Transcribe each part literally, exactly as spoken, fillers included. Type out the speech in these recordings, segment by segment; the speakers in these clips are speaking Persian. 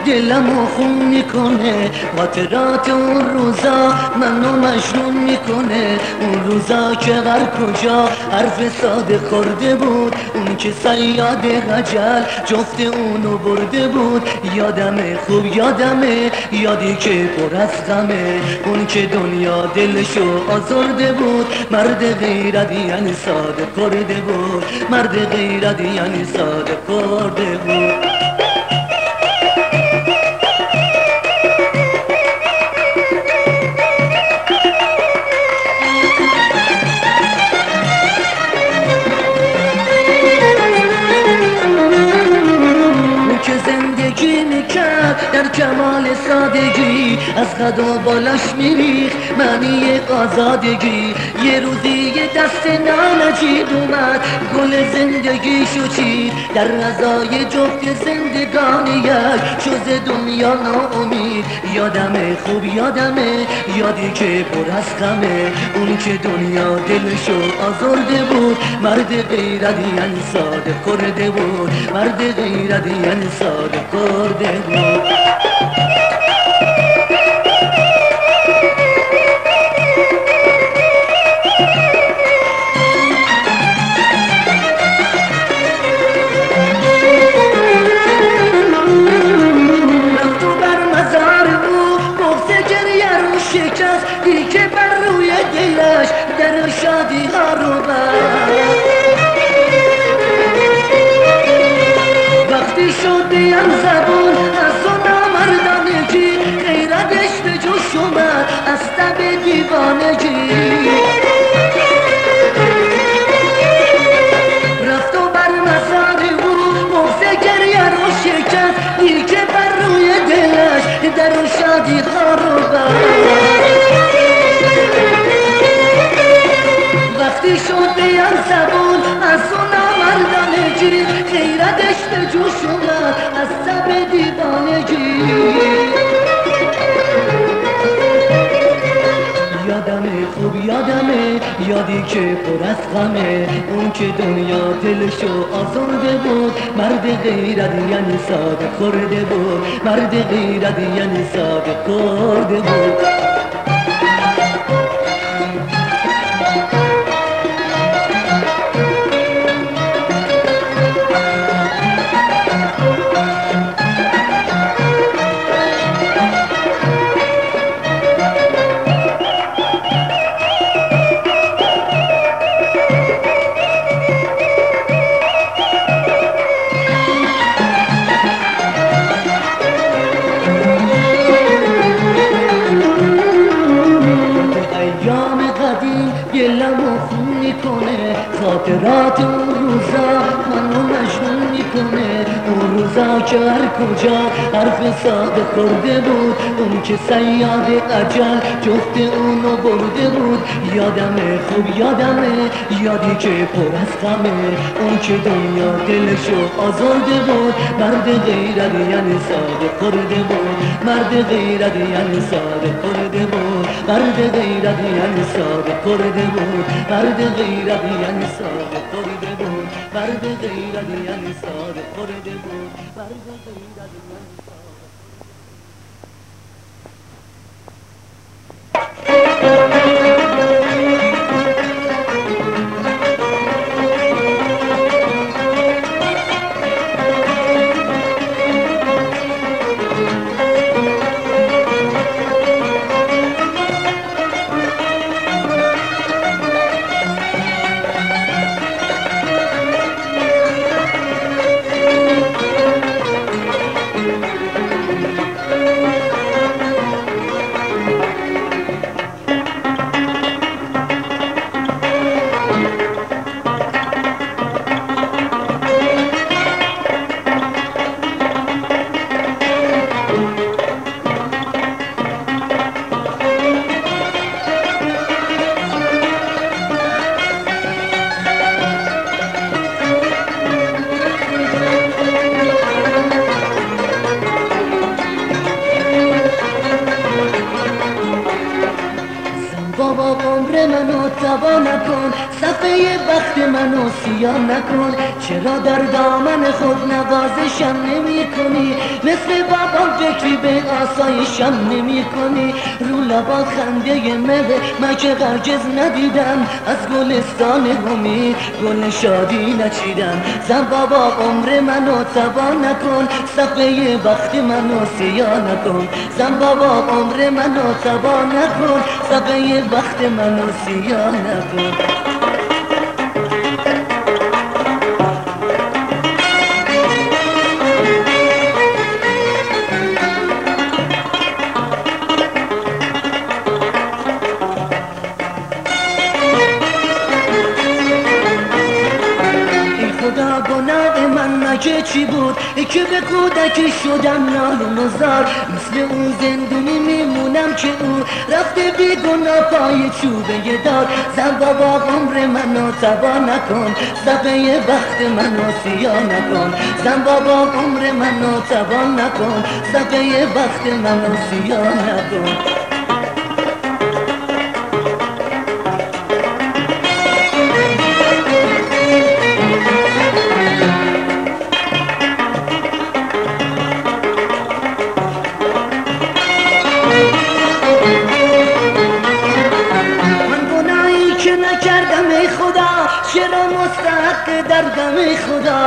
دلمو خون میکنه، خاطرات اون روزا منو مجنون میکنه. اون روزا که هر کجا حرف ساده خورده بود، اون که صیاد غجل جفت اونو برده بود. یادمه خوب یادمه، یادی که پر از غمه، اون که دنیا دلشو آزرده بود. مرد غیرتی یعنی ساده کرده بود، مرد غیرتی یعنی ساده کرده بود. در کمال سادگی از خد و بالاش میریخ معنی آزادگی. یه روزی یه دست نانجیب اومد، گل زندگیشو چید در رضای جفت زندگانیش. شد دنیا ناامید، یادمه خوب یادمه، یادی که پر از غمه، اون که دنیا دلشو آزرده بود. مرد غیرتی یعنی ساده کرده بود، مرد غیرتی یعنی ساده کرده بود. دی که بر روی دلش در شادی ها رو بر وقتی شد بیم زبون از اون نامردانگی، غیرتش به جوش اومد از تب دیوانگی. رفت و بر مزار او موزه گریه رو شکست، دی که بر روی دلش در شادی ها رو بر وقتی شد بیم زبون از اون نامردانگی، غیرتش به جوش اومد از تب دیوانگی. یادمه خوب یادمه، یادی که پر از غمه، اون که دنیا دلشو آزرده بود. مرد غیرتی یعنی ساده کرده بود، مرد غیرتی یعنی ساده کرده بود. خاطرات اون روزا منو مجنون میکنه، اون روزا که هر کجا حرف ساده خورده بود، اون که صیاد اجل جفت اونو برده بود. یادمه خوب یادمه، یادی که پر از غمه، اون که دنیا دلشو آزرده بود. مرد غیرتی یعنی ساده خورده بود، مرد غیرتی یعنی ساده خورده بود، مرد غیرتی یعنی ساده خورده بود، مرد غیرتی یعنی ساده خورده بود، مرد غیرتی یعنی ساده خورده بود، مرد غیرتی یعنی ساده. بخت منو سیاه نکن. چرا در دامن خود نوازشم نمی کنی؟ مثل بابام فکری به آسایشم نمی کنی. رو لبا خنده مهر من که هرگز ندیدم، از گلستان امید گل شادی نچیدم. زن بابا عمر منو تباه نکن، صفحه بخت منو سیاه نکن. زن بابا عمر منو تباه نکن، صفحه بخت منو سیاه نکن. خدا گناه من مگه چی بود که به کودکی شدم نالون و زار؟ مثل اون زندونی میمونم که او رفته بی گناه پای چوبه دار. زن بابا عمر منو تباه نکن، صفحه بخت منو سیاه نکن. زن بابا عمر منو تباه نکن، صفحه بخت منو سیاه نکن. چرا مستحق دردم خدا؟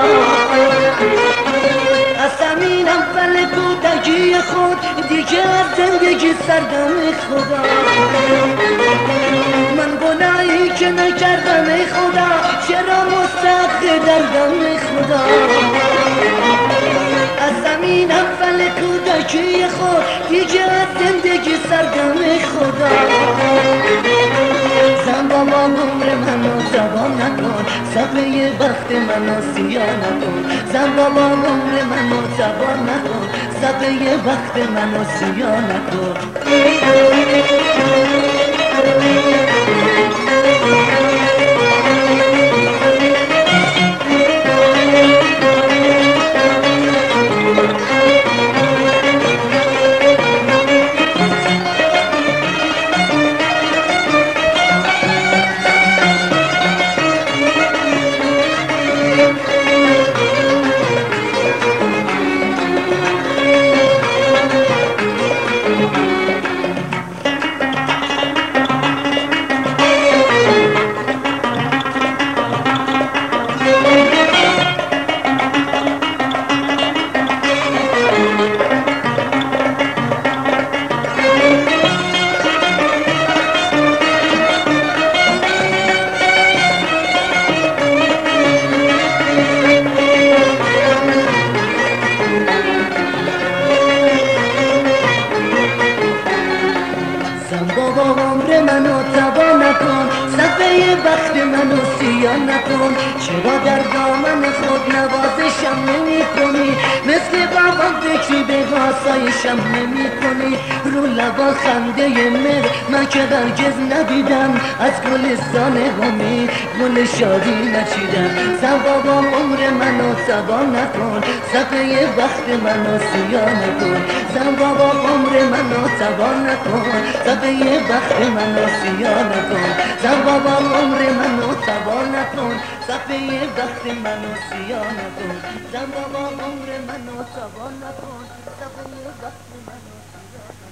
از همین اول کودکی خود دیگه از زندگی سردم خدا. من گناهی که نکردم ای خدا، چرا مستحق دردم خدا؟ از همین اول کودکی خود دیگه از زندگی سردم خدا. زن بابا عمر منو تباه نکن، صفحه بخت منو سیاه نکن. زن بابا عمر منو تباه نکن، صفحه بخت منو سیاه نکن. عمر منو تباه نکن، صفحه بخت منو سیاه نکن. چرا در دامن خود نوازشم نمی کنی؟ مثل بابام فکری به آسایشم نمی کنی. رو لبا خنده مهر من که هرگز ندیدم، از گلستان امید گل شادی نچیدم. زن بابام عمر منو تباه نکن، صفحه بخت منو سیاه نکن. زن بابام عمر منو تباه نکن، صفحه بخت منو سیاه نکن. زن بابام عمر منو تباه نکن، صفحه بخت منو سیاه نکن. زن بابام عمر منو تباه نکن، صفحه بخت منو سیاه نکن.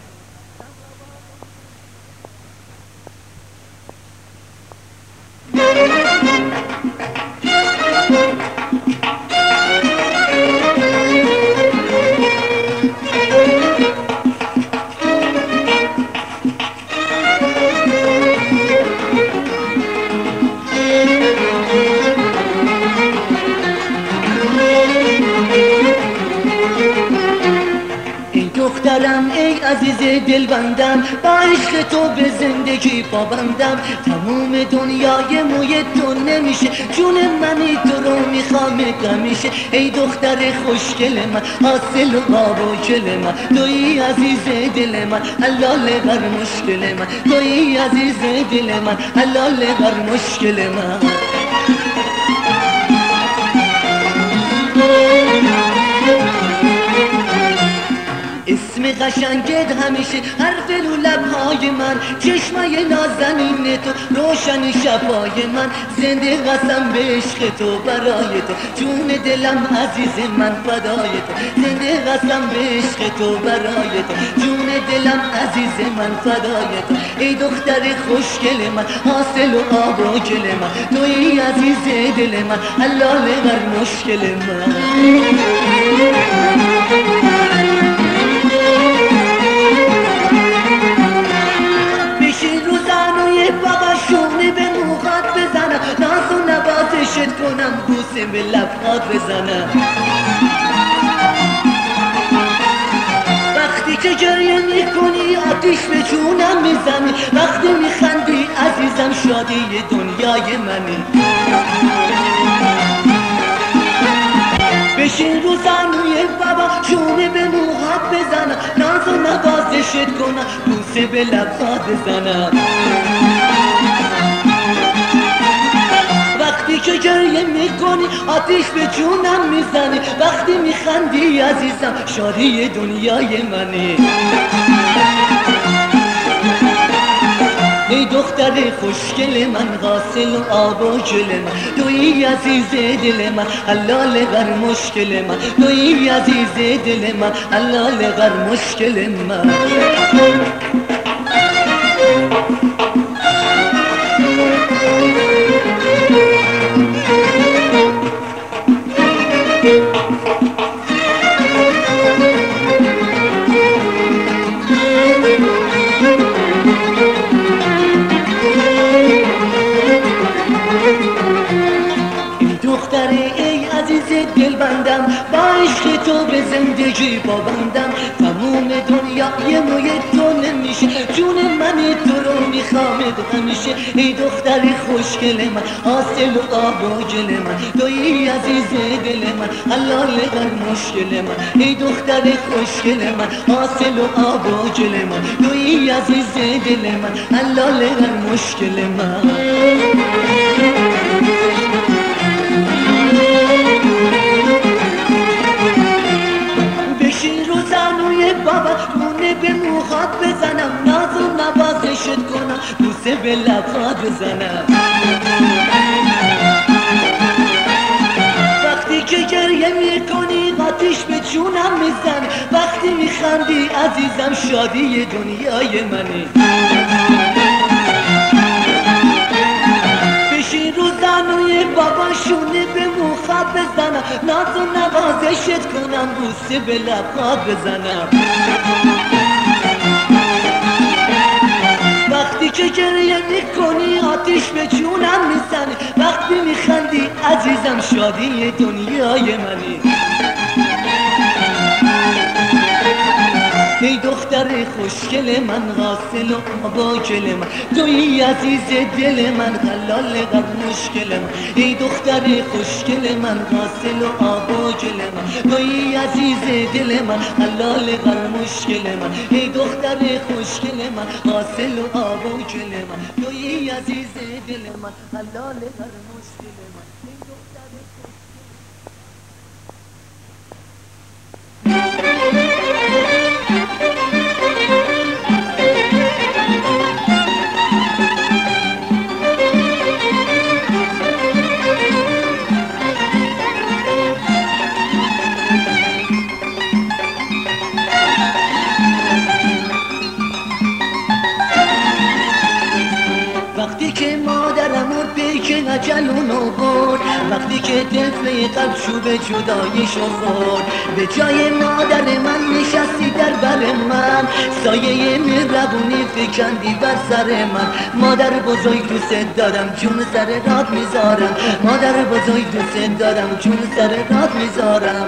دخترم ای عزیز دلبندم، با عشق تو به زندگی پابندم. تموم دنیای موی تو نمیشه، جون منی تو رو میخوام همیشه. ای دختر خوشگل من، حاصل و باوکل من، توی عزیز دل من، حلال بر مشکل من. توی عزیز دل من، حلال بر مشکل من. اسم قشنگت همیشه حرف رو لبهای من، چشمای نازنین تو روشن شبای من، زنده قسم به عشق تو برای تو، جون دلم عزیز من فدای تو، زنده قسم به عشق تو برای تو، جون دلم عزیز من فدای تو، ای دختر خوشگل من حاصل و آب و گل من، توی عزیز دل من حلال هر مشکل من. بشین رو زنوی بابا شونه به موقات بزنم، ناز و نوازشت کنم، بوسه به لبات بزنم. وقتی که گریه میکنی آتیش به جونم میزنی، وقتی میخندی عزیزم شادی دنیای منی. بشین رو زنوی بابا شونه به موهات بزنم، ناز و نوازشت کنم، بوسه به لبات بزنم. وقتی که گریه میکنی آتیش به جونم میزنی، وقتی میخندی عزیزم شادی دنیای منی. ای دختر خوشگل من غاسل و آب و گل من، توی عزیز دل من حلال هر مشکل من، توی عزیز دل من حلال هر مشکل من. ای عزیز دل بندم با عشق تو به زندگی پابندم، تموم دنیا یه موی تو نمیشه، جون من تو رو میخوامد همیشه. ای دختر خوشگل من حاصل و آب و گل من، توی عزیز دل من حلال هر مشکل من. ای دختر خوشگل من حاصل و آب و گل من، توی عزیز دل من حلال هر مشکل من. بشین رو زنوی بابا مونه به موهات بزنم، ناز و نوازشت کنم، بوسه به لبات بزنم. وقتی که گریه میکنی آتیش به جونم میزنی، وقتی میخندی عزیزم شادی دنیای منی. بشین رو زنوی بابا شونه به موخات بزنم، ناز و نوازشت کنم، بوسه به لبات بزنم. وقتی که گریه میکنی آتیش به جونم میزنی، وقتی میخندی عزیزم شادی دنیای منی. ای دختر خوشگل من غاسل و آب و گل من، توی عزیز دل من حلال هر مشکل من. ای دختر خوشگل من غاسل و آب و گل من، توی عزیز دل من حلال هر مشکل من. ای دختر خوشگل من غاسل و آب و گل من، توی عزیز دل من حلال هر مشکل من. ای دختر وقتی که مادرم مرد پیک اجل اونو برد، وقتی که طفل قلب شو به جداییشو خورد، به جای مادر من نشستی در بر من، سایه مهربونی فکندی بر سر من. مادر بزرگ دوست دارم جون سر رات میذارم، مادر بزرگ دوست دارم جون سر رات میذارم.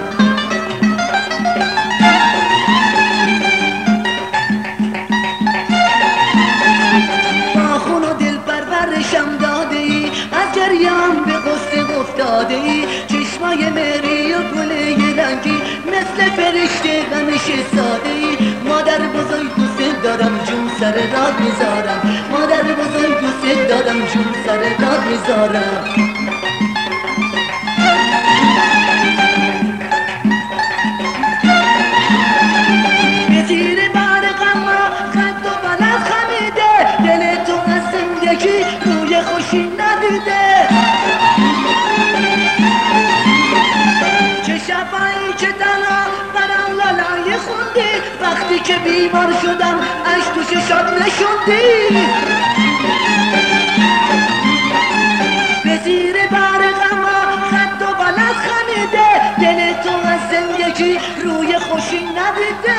پرورشم داده ای، از جریان به غصه افتاده ای، چشمای مری و گله رنگی مثل فرشته همیشه ساده ای. مادر بزرگ دوست دارم جون سر راه میذارم، مادر بزرگ دوست دارم جون سر راه میذارم. به زیر بیمار شدم اش تو چشات نشوندی به زیر برقم خد و بلد خمیده دل تو از زندگی روی خوشی ندیده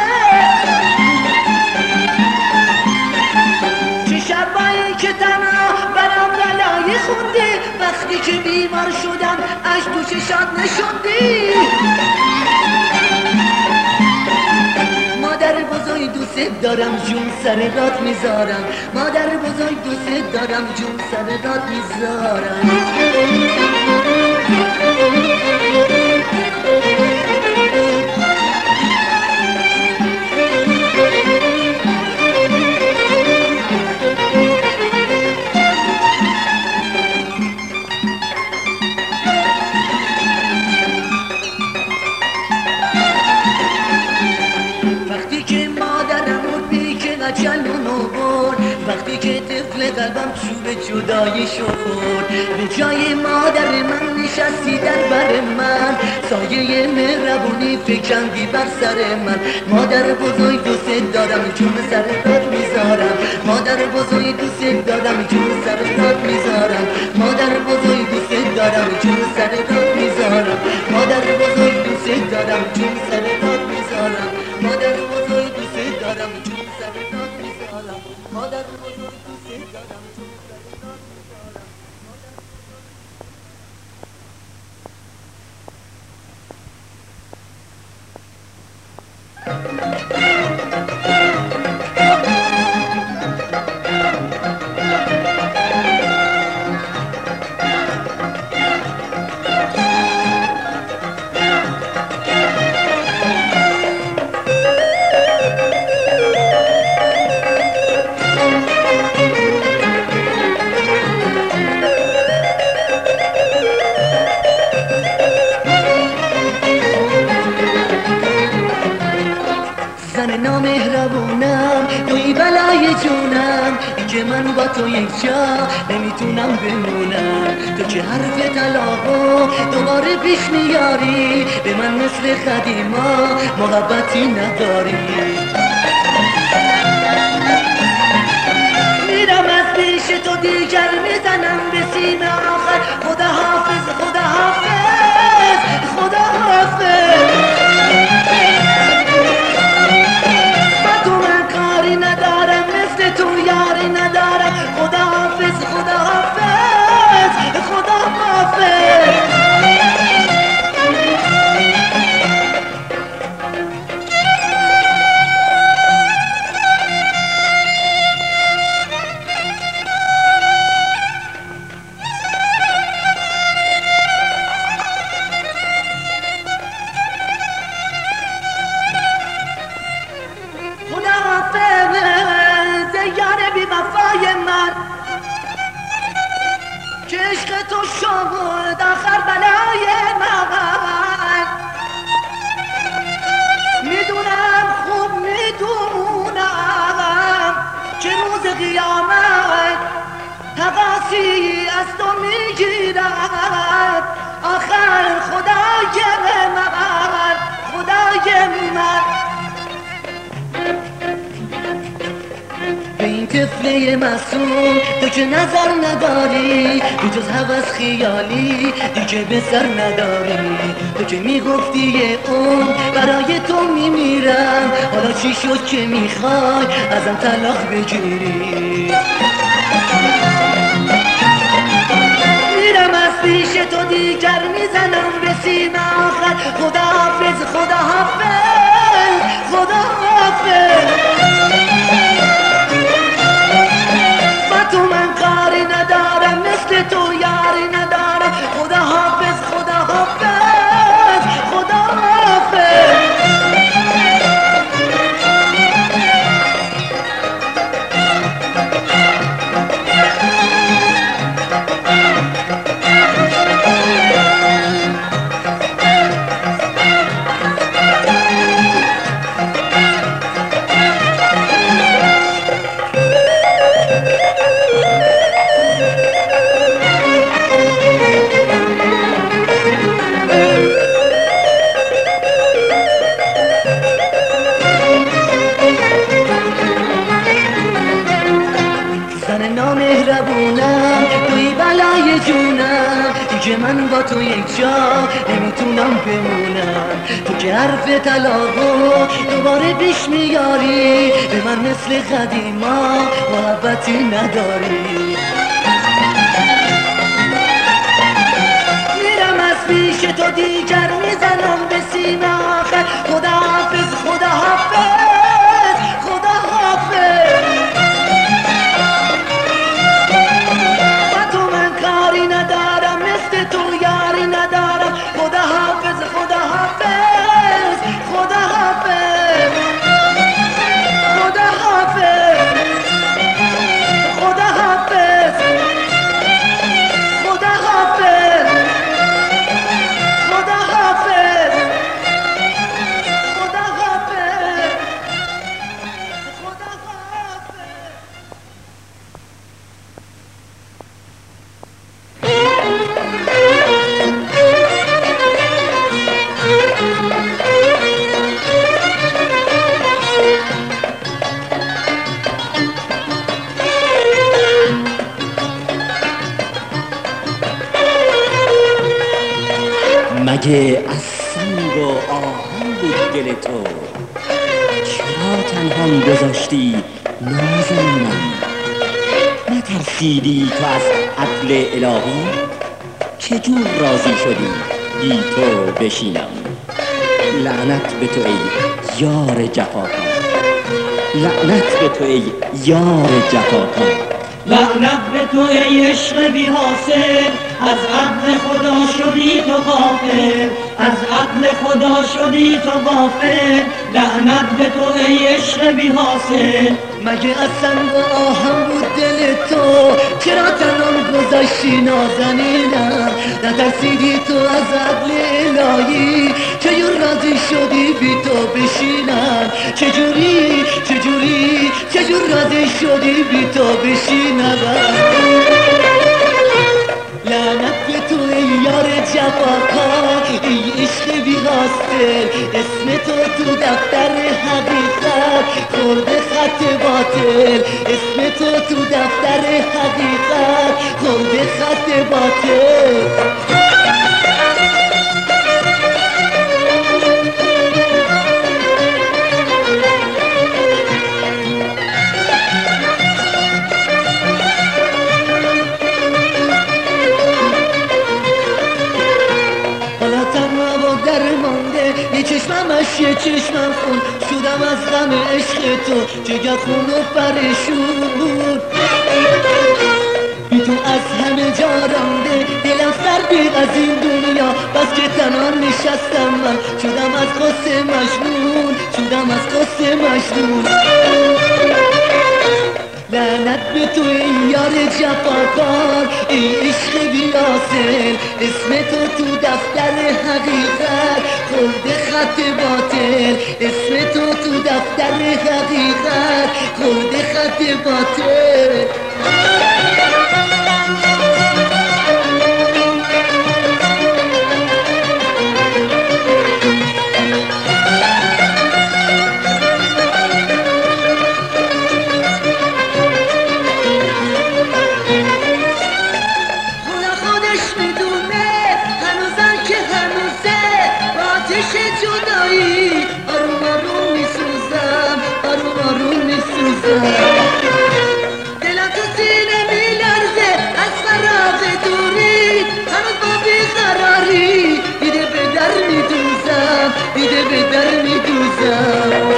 چه شبایی که تنها برام بلایی خوندی وقتی که بیمار شدم اش تو چشات نشوندی مادر بزرگ دوست دارم جون سر رات میذارم مادر بزرگ دوست دارم جون سر رات میذارم وقتی که طفل قلبم چوب جدایی شد به جای مادر من نشستی در بر من سایه مهربونی فکندی بر سر من مادر بزرگ دوست دارم جون سر رات میذارم مادر بزرگ دوست دارم جون سر رات میذارم مادر بزرگ دوست دارم جون سر رات میذارم مادر بزرگ دوست دارم جون سر رات میذارم مادر بزرگ دوست دارم جون سر رات میذارم مادر بزرگ دوست دارم جون سر رات نامهربونم توی بلای جونم که من با تو یک جا نمیتونم بمونم تو که حرف طلاقو دوباره پیش میاری به من مثل قدیما محبتی نداری میرم از پیش تو دیگر میزنم به سینه آخر خدا حافظ خدا حافظ خدا حافظ ندارم مثل تو یاری ندارم خدا حافظ خدا حافظ خدا حافظ از تو میگیرد آخر خدای من خدای من به این طفله معصوم تو که نظر نداری تو جز هوس خیالی دیگه به سر نداری تو که میگفتی یه اون برای تو میمیرم حالا چی شد که میخوای ازم طلاق بگیری میرم از پیش تو دیگر میزنم به سینه آخر خدا حافظ خدا حافظ خدا حافظ با تو من کاری ندارم مثل تو یاری ندارم خدا حافظ خدا حافظ خدا حافظ تو یک جا نمیتونم بمونم. تو که حرف طلاقو دوباره پیش میاری، به من مثل قدیما محبتی نداری. میرم از پیش تو دیگر میزنم به سینه آخر. خدا حافظ خدا حافظ خدا حافظ. با تو من کاری ندارم، مثل تو یاری ندارم. خدا حافظ خدا حافظ خدا حافظ خدا حافظ خدا حافظ خدا حافظ خدا حافظ خدا حافظ خدا حافظ. مگه از سنگ و آهن بود دل تو؟ چرا تنهام گذاشتی نازنینم؟ نترسیدی تو از عدل الهی؟ چجور راضی شدی بی تو بشینم؟ لعنت به تو ای یار جفاکار، لعنت به تو ای یار جفاکار، لعنت به تو ای عشق بی حاصل. از عدل خدا شدی تو غافل، از عدل خدا شدی تو غافل. لعنت به تو ای عشق بی حاصل. مگه از سنگ و آهن بود دل تو؟ چرا تنام گذاشتی نازنینم؟ نترسیدی تو از عدل الهی؟ چجور راضی شدی بی تو بشینم؟ چجوری چجوری چجور راضی شدی بی تو بشینم؟ لعنت به تو ای یار جفاکار، ای عشق بی حاصل. اسم تو تو دفتر حقیقت خورده خط باطل. اسم تو تو دفتر حقیقت خورده خط باطل. یه چشممش یه چشمم خون شدم از غم عشق تو، جگر خون و پرشون. بی تو از همه جا رانده دلم سردی از این دنیا، بس که تنها نشستم من شدم از قصه مجنون، شدم از قصه مجنون. لعنت به تو ای یار جفاکار، ای عشق بی حاصل. اسم تو تو دفتر حقیقت خورده خط باطل. اسم تو تو دفتر حقیقت خورده خط باطل. آروم آروم میسوزم آروم آروم میسوزم. دلم تو سینه میلرزه از فراق دوری، هنوز با بیقراری دیده به در میدوزم، دیده به در میدوزم.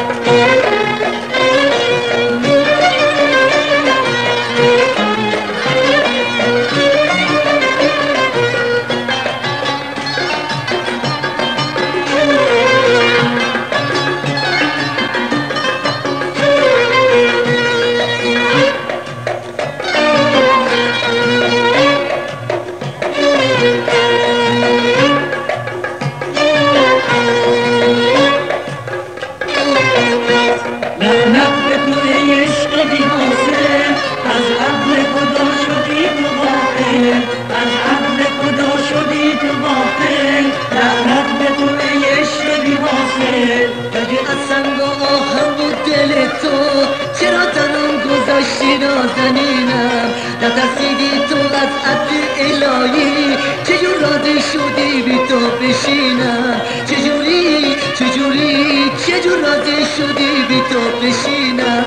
شدی بی تو بشینم؟ چجوری چجوری چجور راضی شدی بی تو بشینم؟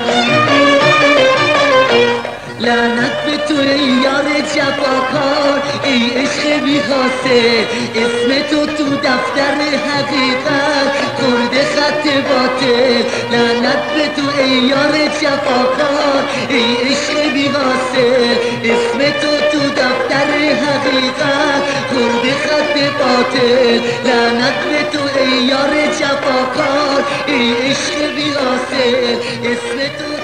لعنت به تو ای یار جفاکار، ای عشق بی حاصل، اسم تو تو دفتر حقیقت خورده خط باطل. لعنت به تو ای یار جفاکار، ای عشق بی حاصل، اسم تو تو دفتر حقیقت خورده خط باطل. لعنت به تو ای یار جفاکار، ای عشق بی حاصل، اسم تو